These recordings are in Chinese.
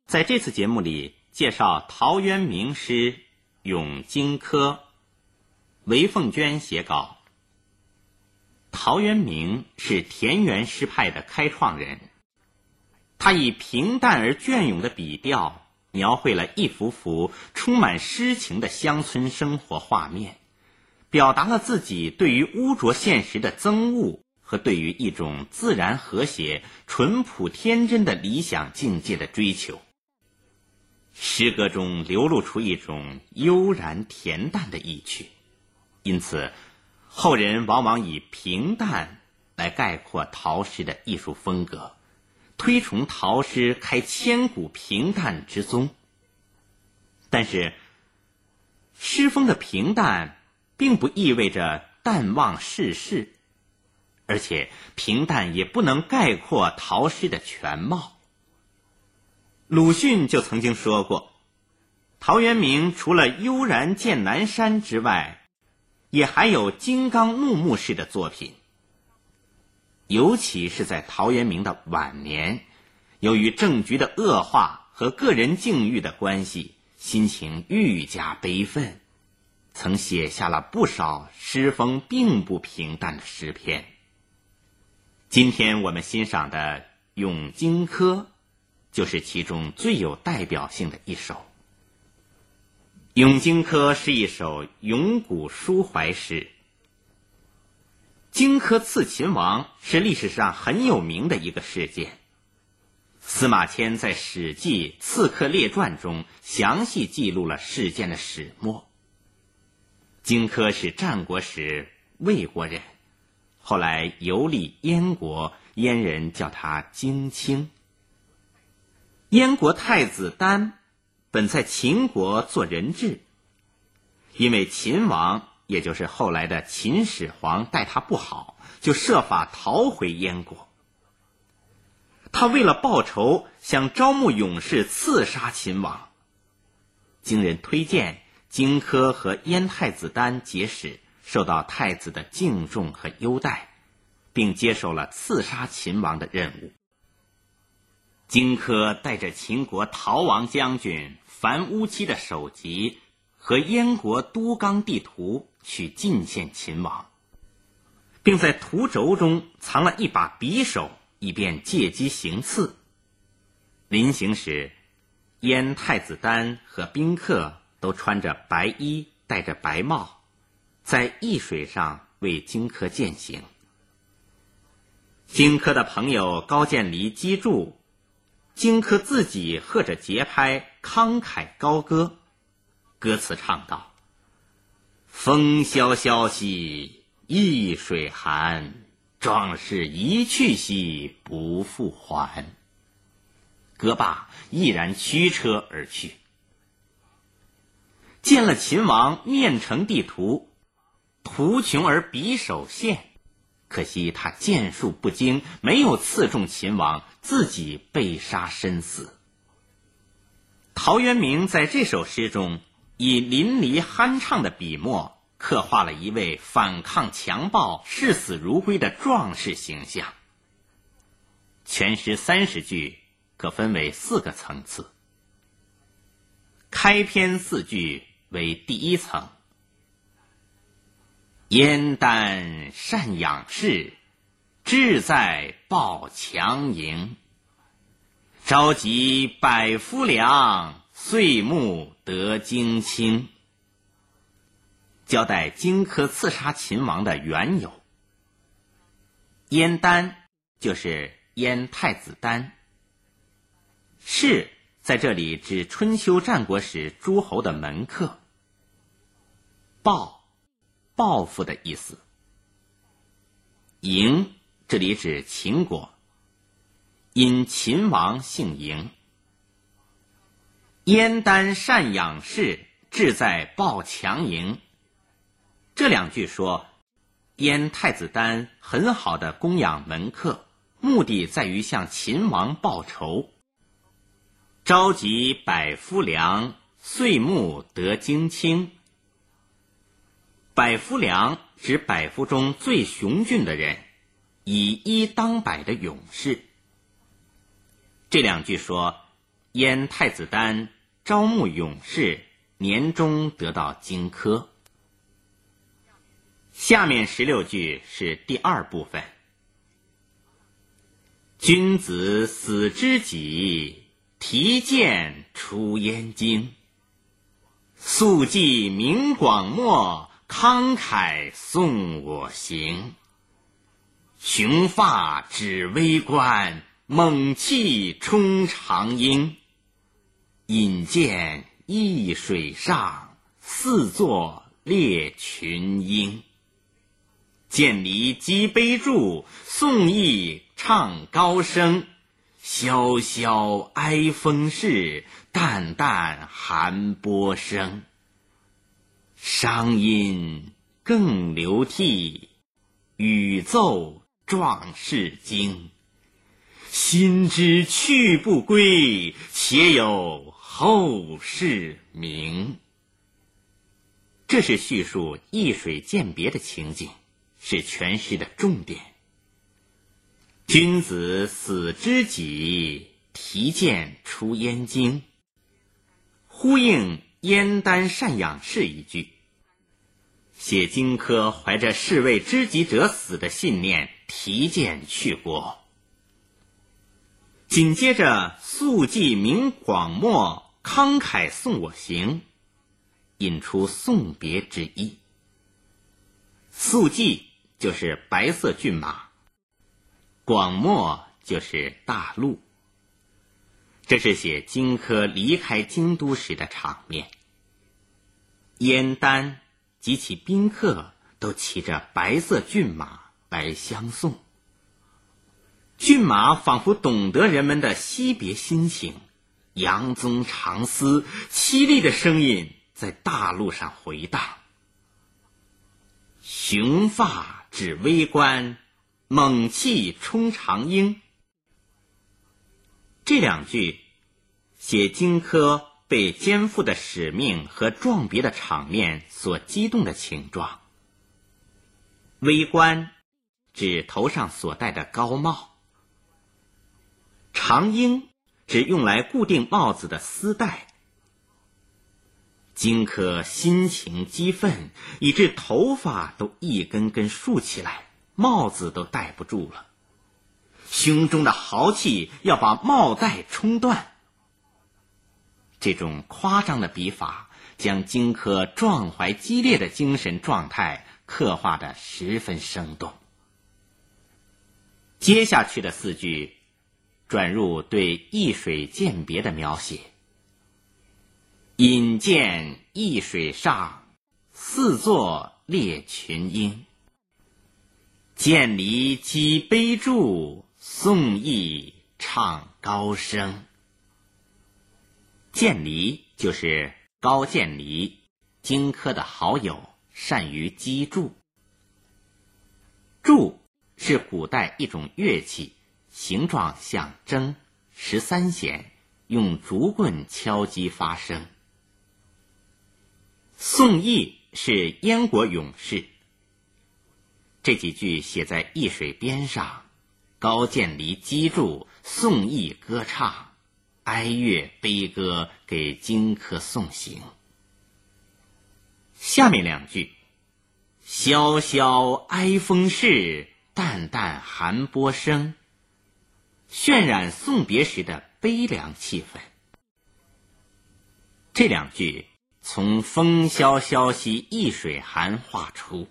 在这次节目里介绍陶渊明诗《咏荆轲》，韦凤娟写稿。陶渊明是田园诗派的开创人，他以平淡而隽永的笔调描绘了一幅幅充满诗情的乡村生活画面，表达了自己对于污浊现实的憎恶和对于一种自然和谐、淳朴天真的理想境界的追求。诗歌中流露出一种悠然恬淡的意趣，因此后人往往以平淡来概括陶诗的艺术风格，推崇陶诗开千古平淡之宗。但是诗风的平淡并不意味着淡忘世事，而且平淡也不能概括陶诗的全貌。鲁迅就曾经说过，陶渊明除了悠然见南山之外，也还有金刚怒目式的作品。尤其是在陶渊明的晚年，由于政局的恶化和个人境遇的关系，心情愈加悲愤，曾写下了不少诗风并不平淡的诗篇。今天我们欣赏的《咏荆轲》就是其中最有代表性的一首。《咏荆轲》是一首咏古抒怀诗。荆轲刺秦王是历史上很有名的一个事件，司马迁在《史记·刺客列传》中详细记录了事件的始末。荆轲是战国时魏国人，后来游历燕国，燕人叫他荆青。燕国太子丹本在秦国做人质，因为秦王也就是后来的秦始皇待他不好，就设法逃回燕国。他为了报仇，想招募勇士刺杀秦王。经人推荐，荆轲和燕太子丹结识，受到太子的敬重和优待，并接受了刺杀秦王的任务。荆轲带着秦国逃亡将军樊於期的首级和燕国都纲地图去进献秦王，并在图轴中藏了一把匕首，以便借机行刺。临行时，燕太子丹和宾客都穿着白衣，戴着白帽，在易水上为荆轲饯行。荆轲的朋友高渐离击筑，荆轲自己和着节拍慷慨高歌，歌词唱道：风萧萧兮易水寒，壮士一去兮不复还。歌罢毅然驱车而去。见了秦王面呈地图，图穷而匕首现，可惜他箭术不精，没有刺中秦王，自己被杀身死。陶渊明在这首诗中以淋漓酣畅的笔墨，刻画了一位反抗强暴、视死如归的壮士形象。全诗30句，可分为4个层次。开篇4句为第一层：燕丹善养士，志在报强营。召集百夫良，岁暮得荆青。交代荆轲刺杀秦王的缘由。燕丹就是燕太子丹，士在这里指春秋战国时诸侯的门客。报复的意思。嬴这里指秦国，因秦王姓嬴。燕丹善养士，志在报强营。这2句说燕太子丹很好的供养门客，目的在于向秦王报仇。召集百夫良，岁暮得荆青。百夫良指百夫中最雄峻的人，以一当百的勇士。这2句说燕太子丹招募勇士，年终得到荆轲。下面16句是第二部分。君子死知己，提剑出燕京。宿骑明广漠，慷慨送我行。雄发指微关，猛气冲长缨。引剑易水上，四座列群英。剑离击杯柱，宋义唱高声。萧萧哀风势，淡淡寒波声。商音更流涕，宇奏壮士惊。心知去不归，且有后世名。这是叙述易水饯别的情景，是全诗的重点。君子死知己，提剑出燕京，呼应燕丹赡养士一句，写荆轲怀着士为知己者死的信念提剑去国。紧接着宿骑明广漠，慷慨送我行，引出送别之意。宿骑就是白色骏马，广漠就是大陆。这是写荆轲离开京都时的场面。燕丹及其宾客都骑着白色骏马来相送。骏马仿佛懂得人们的惜别心情，扬鬃长嘶，凄厉的声音在大路上回荡。雄发指微关，猛气冲长缨。这两句写荆轲被肩负的使命和壮别的场面所激动的情状。微关指头上所戴的高帽，长缨指用来固定帽子的丝带。荆轲心情激愤，以致头发都一根根竖起来，帽子都戴不住了。胸中的豪气要把帽带冲断。这种夸张的笔法将荆轲壮怀激烈的精神状态刻画得十分生动。接下去的4句转入对易水饯别的描写。引剑易水上，四座列群英。剑离击杯柱，宋义唱高声。剑离就是高渐离，荆轲的好友，善于击筑。筑是古代一种乐器，形状像筝，13弦，用竹棍敲击发声。宋义是燕国勇士。这几句写在易水边上，高渐离击筑，宋义歌唱，哀乐悲歌给荆轲送行。下面2句，萧萧哀风势，淡淡寒波声，渲染送别时的悲凉气氛。这2句从风萧萧兮易水寒画出。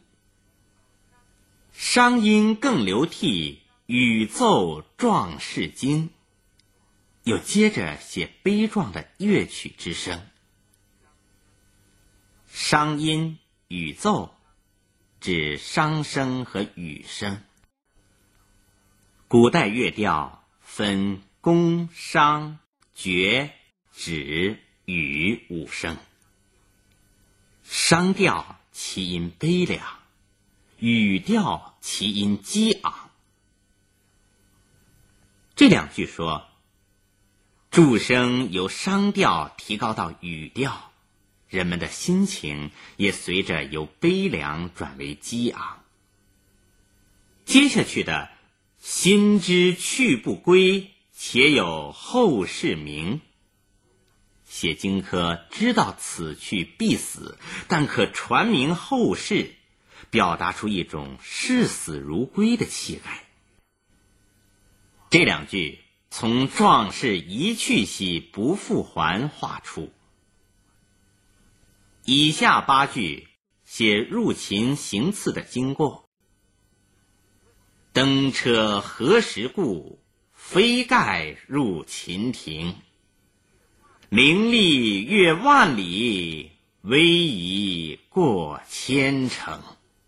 商音更流涕，宇奏壮士惊。又接着写悲壮的乐曲之声。商音、宇奏指商声和雨声。古代乐调分宫、商、角、止、雨5声。商调其音悲凉，语调其音激昂。这2句说，筑声由商调提高到语调，人们的心情也随着由悲凉转为激昂。接下去的心知去不归，且有后世名， 写荆轲知道此去必死，但可传明后世，表达出一种视死如归的气概。这两句从壮士一去兮不复还画出。以下8句写入秦行刺的经过。登车何时故？飞盖入秦庭。名利越万里，威仪过千城。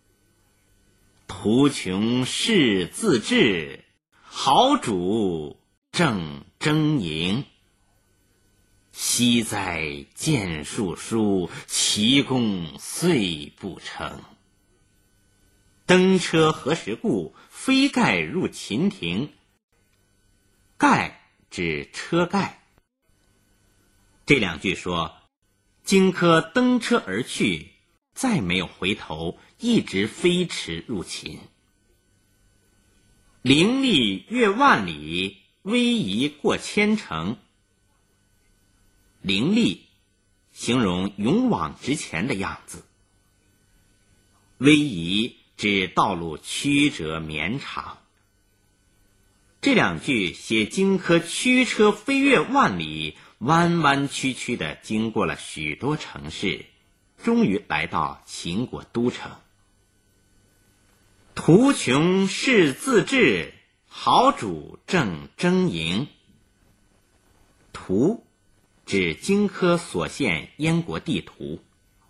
图穷士自治，豪主正争营。惜哉剑术疏，奇功遂不成。登车何时故？飞盖入秦庭。盖指车盖。这两句说，荆轲登车而去，再没有回头，一直飞驰入秦。凌厉越万里，威仪过千城。凌厉形容勇往直前的样子，威仪指道路曲折绵长。这两句写荆轲驱车飞越万里，弯弯曲曲地经过了许多城市，终于来到秦国都城。图穷士自治，豪主正争营。图指荆轲所献燕国地图，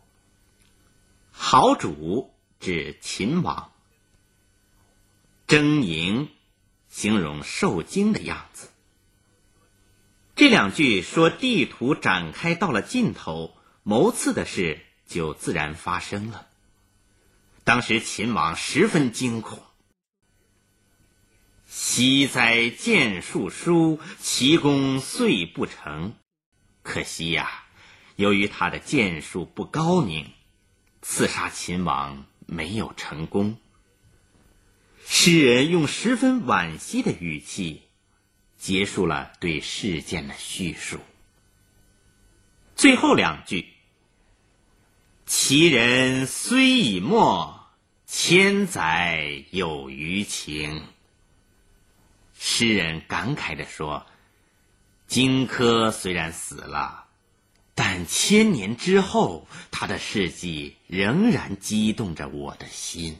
豪主指秦王，争营形容受惊的样子。这两句说地图展开到了尽头，谋刺的事就自然发生了。当时秦王十分惊恐。惜哉剑术疏，奇功遂不成。可惜呀，由于他的剑术不高明，刺杀秦王没有成功。诗人用十分惋惜的语气结束了对事件的叙述。最后两句，其人虽已没，千载有余情。诗人感慨地说，荆轲虽然死了，但千年之后，他的事迹仍然激动着我的心。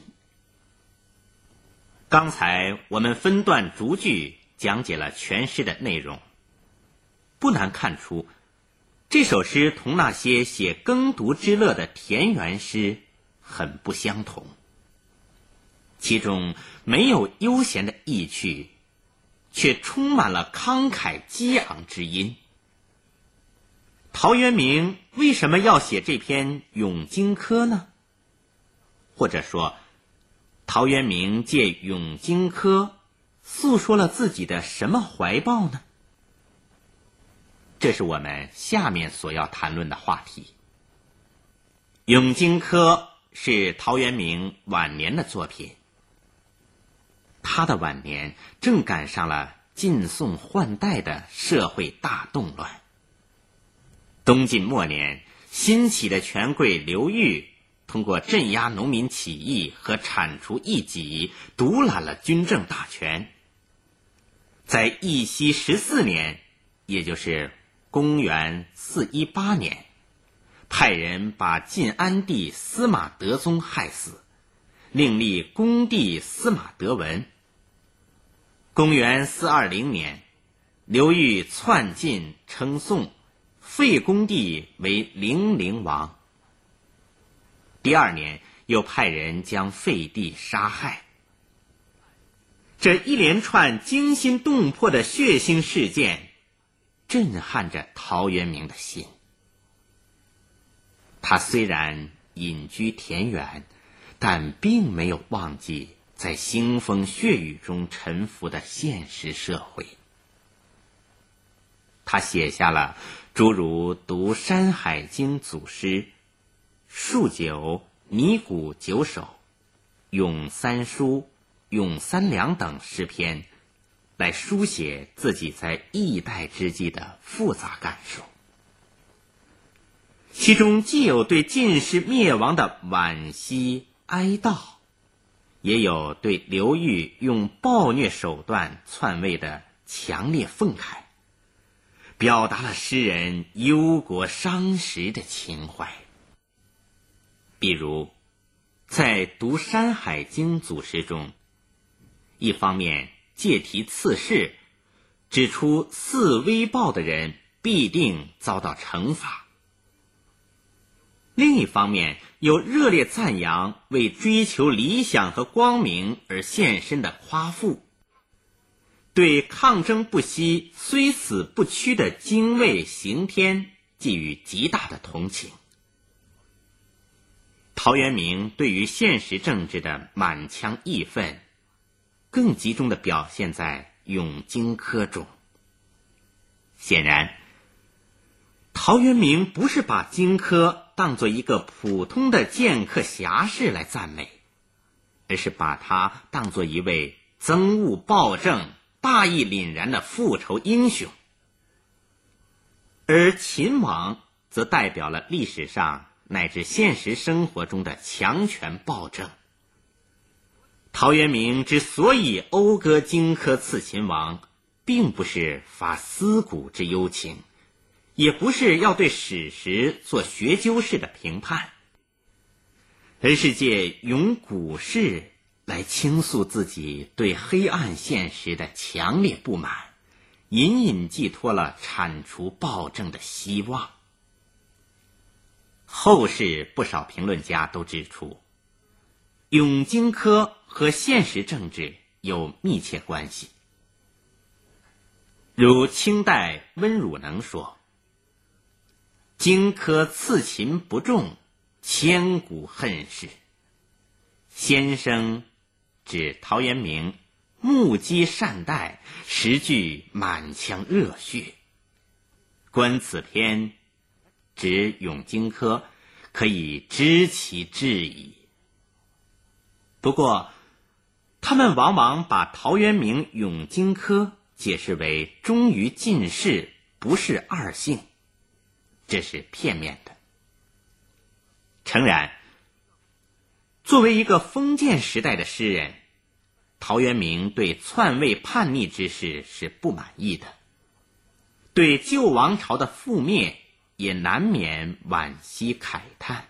刚才我们分段逐句讲解了全诗的内容，不难看出，这首诗同那些写耕读之乐的田园诗很不相同，其中没有悠闲的意趣，却充满了慷慨激昂之音。陶渊明为什么要写这篇《咏荆轲》呢？或者说，陶渊明借《咏荆轲》诉说了自己的什么怀抱呢？这是我们下面所要谈论的话题。《咏荆轲》是陶渊明晚年的作品，他的晚年正赶上了晋宋换代的社会大动乱。东晋末年，新起的权贵刘裕通过镇压农民起义和铲除异己，独揽了军政大权。在义熙14年，也就是公元418年，派人把晋安帝司马德宗害死，另立恭帝司马德文。公元420年，刘裕篡晋称宋，废恭帝为零陵王。第二年又派人将废帝杀害。这一连串惊心动魄的血腥事件震撼着陶渊明的心。他虽然隐居田园，但并没有忘记在腥风血雨中沉浮的现实社会。他写下了诸如读《山海经》祖诗、数九、拟古九首、咏三书、咏三良等诗篇，来书写自己在易代之际的复杂感受。 其中既有对晋室灭亡的惋惜哀悼，也有对刘裕用暴虐手段篡位的强烈愤慨，表达了诗人忧国伤时的情怀。比如在读《山海经》组诗中，一方面借题刺史，指出肆威暴的人必定遭到惩罚；另一方面又热烈赞扬为追求理想和光明而献身的夸父，对抗争不息虽死不屈的精卫刑天寄予极大的同情。陶渊明对于现实政治的满腔义愤，更集中地表现在《咏荆轲》中。显然，陶渊明不是把荆轲当作一个普通的剑客侠士来赞美，而是把他当作一位憎恶暴政、大义凛然的复仇英雄。而秦王则代表了历史上乃至现实生活中的强权暴政。陶渊明之所以讴歌荆轲刺秦王，并不是发思古之幽情，也不是要对史实做学究式的评判，而是借咏古事来倾诉自己对黑暗现实的强烈不满，隐隐寄托了铲除暴政的希望。后世不少评论家都指出，咏荆轲和现实政治有密切关系。如清代温汝能说，荆轲刺秦不中，千古恨事。先生指陶渊明目击善待，时具满腔热血。观此篇，指咏荆轲，可以知其志矣。不过他们往往把陶渊明咏荆轲解释为忠于进士，不是二姓，这是片面的。诚然，作为一个封建时代的诗人，陶渊明对篡位叛逆之事是不满意的，对旧王朝的覆灭也难免惋惜慨叹。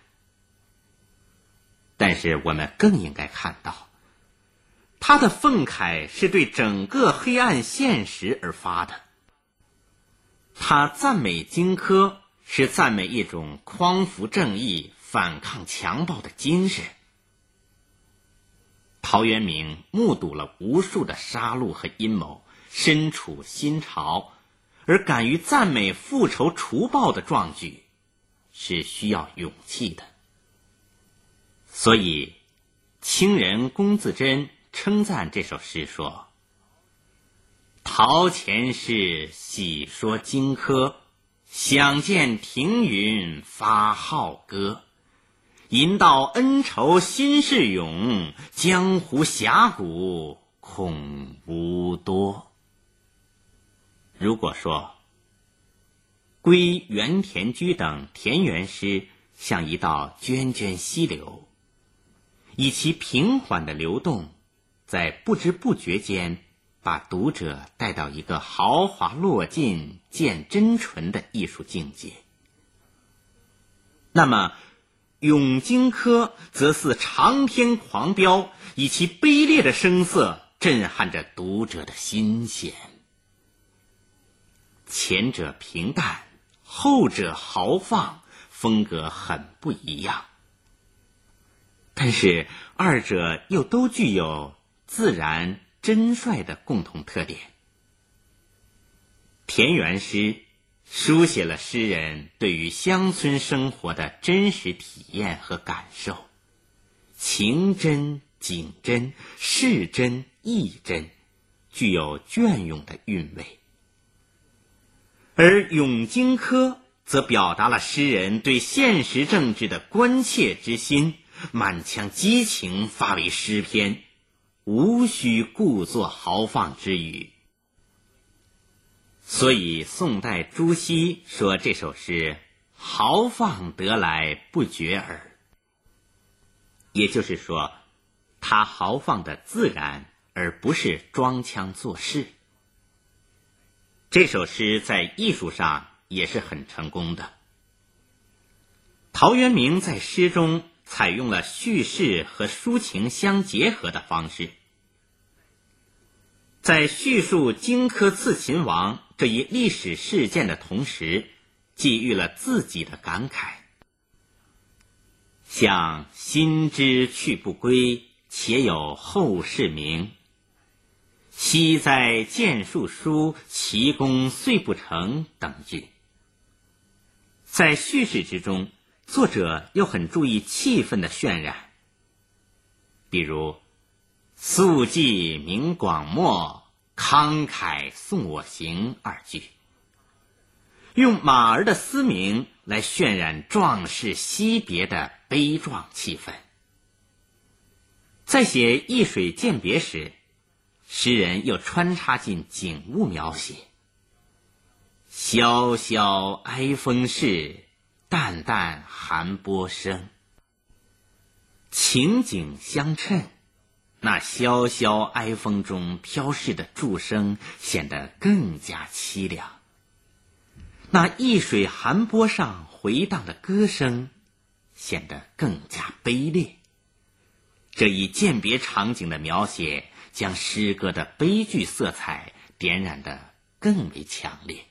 但是我们更应该看到，他的愤慨是对整个黑暗现实而发的。他赞美荆轲，是赞美一种匡扶正义、反抗强暴的精神。陶渊明目睹了无数的杀戮和阴谋，身处新朝，而敢于赞美复仇除暴的壮举，是需要勇气的。所以清人龚自珍称赞这首诗说，陶前世喜说荆轲，想见庭云发号歌，吟道恩仇心事勇，江湖侠骨恐无多。如果说归园田居等田园诗像一道涓涓溪流，以其平缓的流动，在不知不觉间把读者带到一个豪华落尽见真纯的艺术境界，那么咏荆轲则似长篇狂飙，以其卑劣的声色震撼着读者的心弦。前者平淡，后者豪放，风格很不一样，但是二者又都具有自然真率的共同特点。田园诗书写了诗人对于乡村生活的真实体验和感受，情真景真，事真意真，具有隽永的韵味。而咏荆轲则表达了诗人对现实政治的关切之心，满腔激情发为诗篇，无需故作豪放之语。所以宋代朱熹说这首诗豪放得来不绝耳。也就是说，他豪放的自然，而不是装腔作势。这首诗在艺术上也是很成功的。陶渊明在诗中采用了叙事和抒情相结合的方式，在叙述荆轲刺秦王这一历史事件的同时，寄予了自己的感慨，像心之去不归，且有后世名。昔哉剑术疏，其功遂不成等句。在叙事之中，作者又很注意气氛的渲染，比如肃纪明广漠，慷慨送我行二句，用马儿的嘶鸣来渲染壮士惜别的悲壮气氛。在写易水饯别时，诗人又穿插进景物描写，萧萧哀风逝，淡淡寒波声。情景相衬，那萧萧哀风中飘逝的柱声显得更加凄凉，那易水寒波上回荡的歌声显得更加悲烈。这一饯别场景的描写，将诗歌的悲剧色彩点染得更为强烈。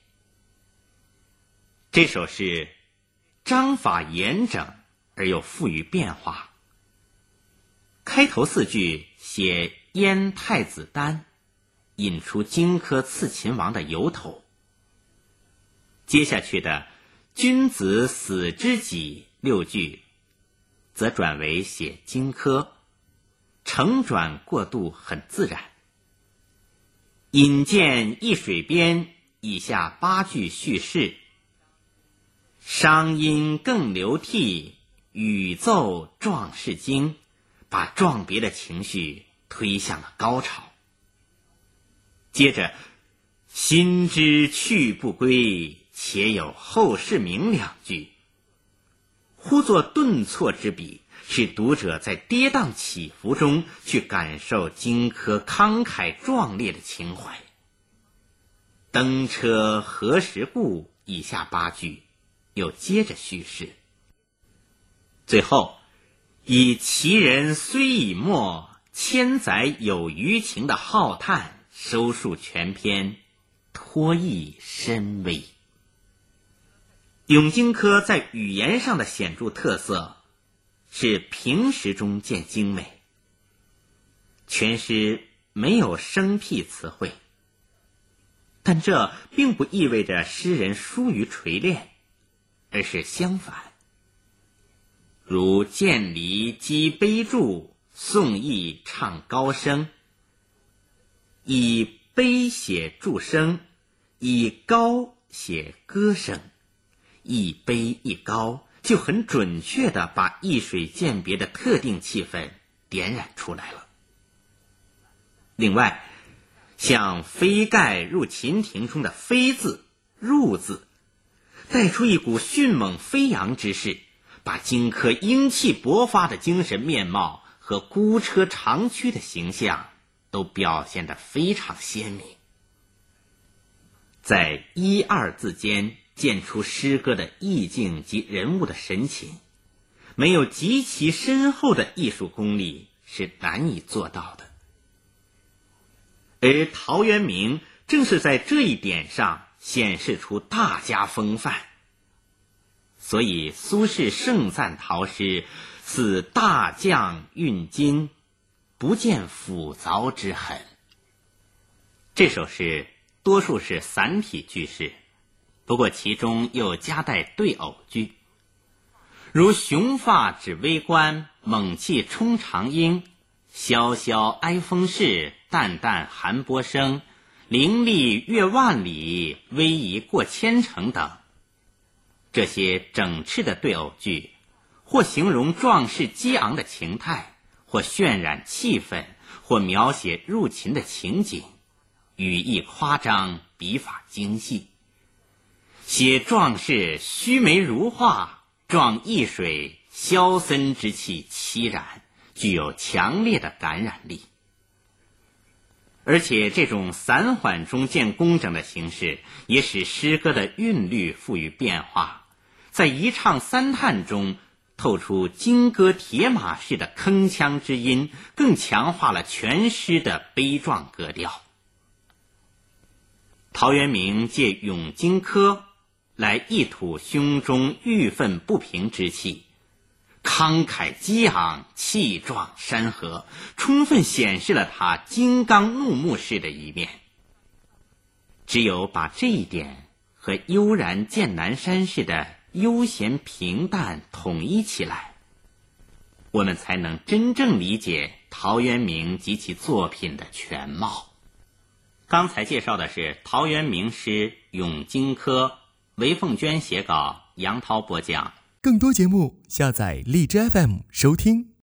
这首诗章法严整而又富于变化。开头4句写燕太子丹，引出荆轲刺秦王的由头。接下去的君子死知己6句，则转为写荆轲，承转过渡很自然。引荐易水边以下8句叙事，商音更流涕，语奏壮士惊，把壮别的情绪推向了高潮。接着心之去不归，且有后世名2句，呼作顿挫之笔，使读者在跌宕起伏中去感受荆轲慷慨壮烈的情怀。登车何时故以下8句又接着叙事。最后以其人虽已没，千载有余情的浩叹收束全篇，托意深微。咏荆轲在语言上的显著特色是平实中见精美，全诗没有生僻词汇，但这并不意味着诗人疏于锤炼，而是相反。如渐离击悲注，宋义唱高声，以悲写注声，以高写歌声，一悲一高，就很准确地把易水饯别的特定气氛点染出来了。另外，像飞盖入秦庭中的飞字、入字，带出一股迅猛飞扬之势，把荆轲英气勃发的精神面貌和孤车长驱的形象都表现得非常鲜明。在1、2字间见出诗歌的意境及人物的神情，没有极其深厚的艺术功力是难以做到的。而陶渊明正是在这一点上显示出大家风范，所以苏轼盛赞陶诗似大将运金，不见斧凿之痕。这首诗多数是散体句式，不过其中又夹带对偶句，如雄发指微冠，猛气冲长缨，萧萧哀风逝，淡淡寒波声，凌厉越万里，逶迤过千城等。这些整饬的对偶句，或形容壮士激昂的情态，或渲染气氛，或描写入秦的情景，语意夸张，笔法精细， 写壮士须眉如画，壮易水萧森之气凄然，具有强烈的感染力。而且这种散缓中见工整的形式，也使诗歌的韵律富于变化，在一唱三叹中透出金戈铁马式的铿锵之音，更强化了全诗的悲壮格调。陶渊明借咏荆轲来一吐胸中郁愤不平之气，慷慨激昂，气壮山河，充分显示了他金刚怒目式的一面。只有把这一点和悠然见南山式的悠闲平淡统一起来，我们才能真正理解陶渊明及其作品的全貌。刚才介绍的是陶渊明诗《咏荆轲》，韦凤娟写稿，杨涛播讲。 更多节目下载荔枝 FM 收听。